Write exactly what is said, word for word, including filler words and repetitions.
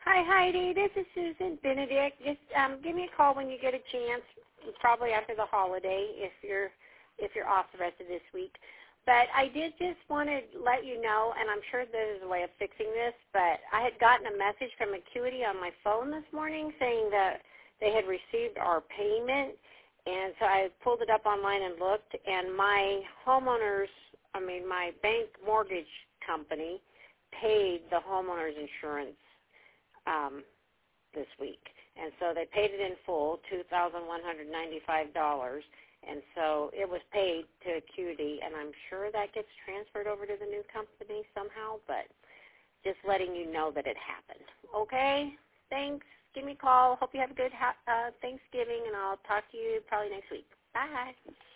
Hi, Heidi. This is Susan Benedict. Just um, give me a call when you get a chance, probably after the holiday if you're if you're off the rest of this week. But I did just want to let you know, and I'm sure there's a way of fixing this, but I had gotten a message from Acuity on my phone this morning saying that they had received our payment, and so I pulled it up online and looked, and my homeowners, I mean my bank mortgage company, paid the homeowners insurance um, this week. And so they paid it in full, two thousand one hundred ninety-five dollars. And so it was paid to Acuity, and I'm sure that gets transferred over to the new company somehow, but just letting you know that it happened. Okay? Thanks. Give me a call. Hope you have a good ha- uh, Thanksgiving, and I'll talk to you probably next week. Bye.